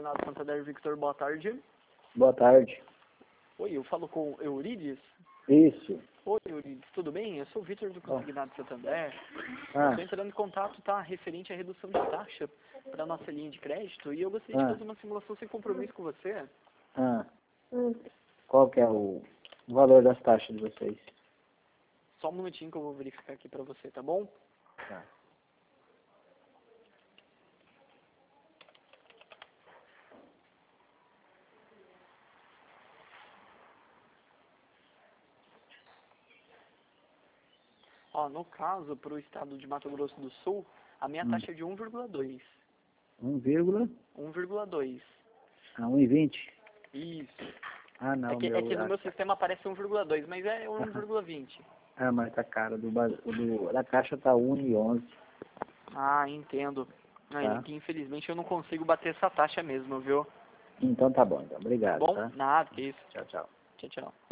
Combinado Santander Victor, boa tarde. Boa tarde. Oi, eu falo com Eurides? Isso. Oi, Eurides, tudo bem? Eu sou o Victor do Consignado Santander. Ah, Estou entrando em contato, tá? Referente à redução de taxa para nossa linha de crédito e eu gostaria de fazer uma simulação sem compromisso com você. ah. Qual que é o valor das taxas de vocês? Só um minutinho que eu vou verificar aqui para você, tá bom? Tá. Ó, no caso, para o estado de Mato Grosso do Sul, a minha taxa é de 1,2. 1, 1,2. a 1,20? Isso. Ah, não, É que no meu sistema aparece 1,2, mas é 1,20. Ah, mas tá caro. Da caixa tá 1,11. Ah, entendo. Tá. É que infelizmente eu não consigo bater essa taxa mesmo, viu? Então tá bom, então. Tá Obrigado, bom? tá? Nada, que isso. Tchau, tchau. Tchau, tchau.